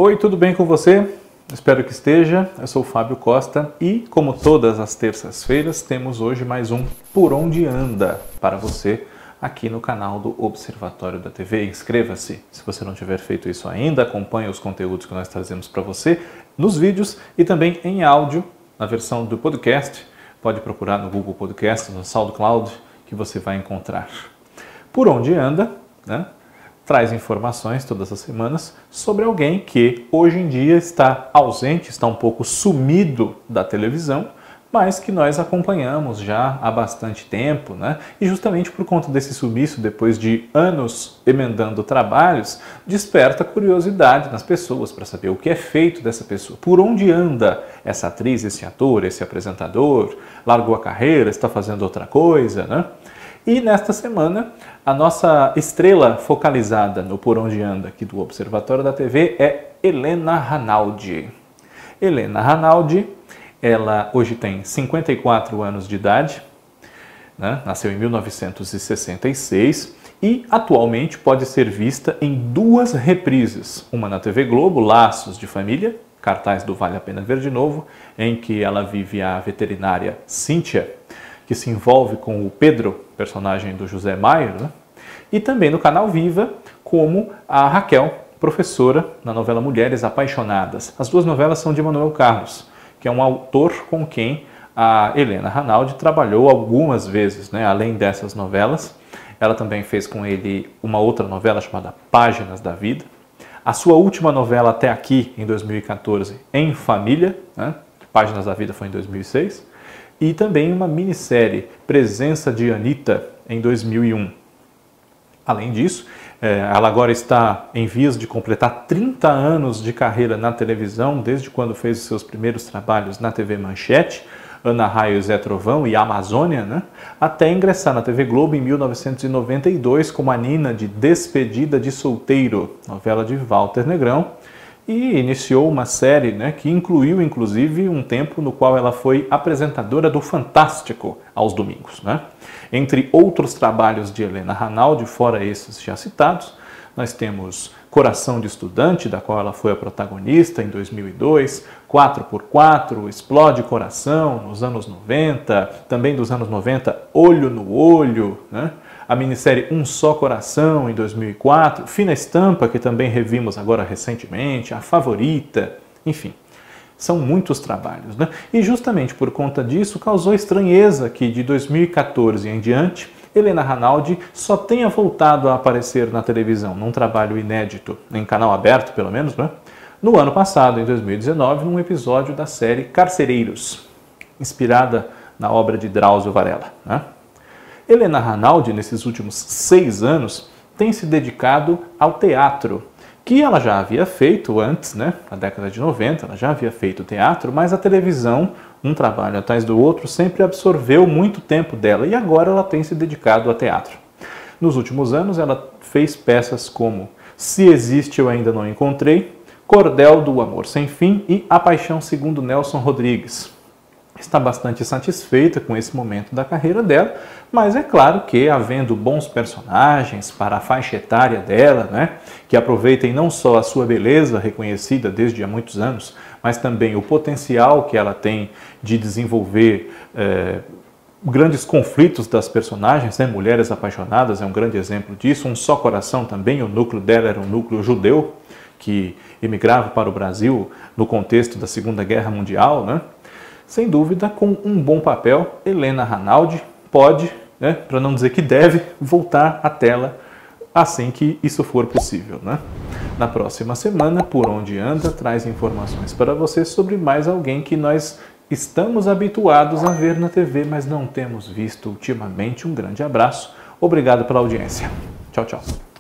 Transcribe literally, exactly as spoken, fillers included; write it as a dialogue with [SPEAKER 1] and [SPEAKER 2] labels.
[SPEAKER 1] Oi, tudo bem com você? Espero que esteja. Eu sou o Fábio Costa e, como todas as terças-feiras, temos hoje mais um Por Onde Anda para você aqui no canal do Observatório da T V. Inscreva-se se você não tiver feito isso ainda, acompanhe os conteúdos que nós trazemos para você nos vídeos e também em áudio, na versão do podcast. Pode procurar no Google Podcast, no SoundCloud, que você vai encontrar. Por Onde Anda, né? Traz informações todas as semanas sobre alguém que hoje em dia está ausente, está um pouco sumido da televisão, mas que nós acompanhamos já há bastante tempo, né? E justamente por conta desse sumiço, depois de anos emendando trabalhos, desperta curiosidade nas pessoas para saber o que é feito dessa pessoa, por onde anda essa atriz, esse ator, esse apresentador, largou a carreira, está fazendo outra coisa, né? E nesta semana, a nossa estrela focalizada no Por Onde Anda aqui do Observatório da T V é Helena Ranaldi. Helena Ranaldi, ela hoje tem cinquenta e quatro anos de idade, né? Nasceu em mil novecentos e sessenta e seis e atualmente pode ser vista em duas reprises. Uma na T V Globo, Laços de Família, cartaz do Vale a Pena Ver de Novo, em que ela vive a veterinária Cíntia, que se envolve com o Pedro, personagem do José Maier, né? E também no canal Viva, como a Raquel, professora na novela Mulheres Apaixonadas. As duas novelas são de Manuel Carlos, que é um autor com quem a Helena Ranaldi trabalhou algumas vezes, né? Além dessas novelas, ela também fez com ele uma outra novela chamada Páginas da Vida. A sua última novela até aqui, em dois mil e quatorze, Em Família, né? Páginas da Vida foi em dois mil e seis. E também uma minissérie, Presença de Anitta, em dois mil e um. Além disso, ela agora está em vias de completar trinta anos de carreira na televisão, desde quando fez os seus primeiros trabalhos na T V Manchete, Ana Raio, Zé Trovão e Amazônia, né? Até ingressar na T V Globo em mil novecentos e noventa e dois como a Nina de Despedida de Solteiro, novela de Walter Negrão, e iniciou uma série, né, que incluiu, inclusive, um tempo no qual ela foi apresentadora do Fantástico aos domingos, né? Entre outros trabalhos de Helena Ranaldi, fora esses já citados, nós temos Coração de Estudante, da qual ela foi a protagonista em dois mil e dois, quatro por quatro, Explode Coração, nos anos noventa, também dos anos noventa, Olho no Olho, né? A minissérie Um Só Coração, em dois mil e quatro, Fina Estampa, que também revimos agora recentemente, A Favorita, enfim, são muitos trabalhos, né? E justamente por conta disso causou estranheza que de dois mil e quatorze em diante, Helena Ranaldi só tenha voltado a aparecer na televisão, num trabalho inédito, em canal aberto pelo menos, né? No ano passado, em dois mil e dezenove, num episódio da série Carcereiros, inspirada na obra de Drauzio Varela, né? Helena Ranaldi, nesses últimos seis anos, tem se dedicado ao teatro, que ela já havia feito antes, né? Na década de noventa, ela já havia feito teatro, mas a televisão, um trabalho atrás do outro, sempre absorveu muito tempo dela e agora ela tem se dedicado ao teatro. Nos últimos anos, ela fez peças como Se Existe Eu Ainda Não Encontrei, Cordel do Amor Sem Fim e A Paixão Segundo Nelson Rodrigues. Está bastante satisfeita com esse momento da carreira dela, mas é claro que, havendo bons personagens para a faixa etária dela, né, que aproveitem não só a sua beleza reconhecida desde há muitos anos, mas também o potencial que ela tem de desenvolver é, grandes conflitos das personagens, né? Mulheres Apaixonadas é um grande exemplo disso, Um Só Coração também, o núcleo dela era um núcleo judeu, que emigrava para o Brasil no contexto da Segunda Guerra Mundial, né? Sem dúvida, com um bom papel, Helena Ranaldi pode, né, para não dizer que deve, voltar à tela assim que isso for possível, né? Na próxima semana, Por Onde Anda traz informações para você sobre mais alguém que nós estamos habituados a ver na T V, mas não temos visto ultimamente. Um grande abraço, obrigado pela audiência. Tchau, tchau.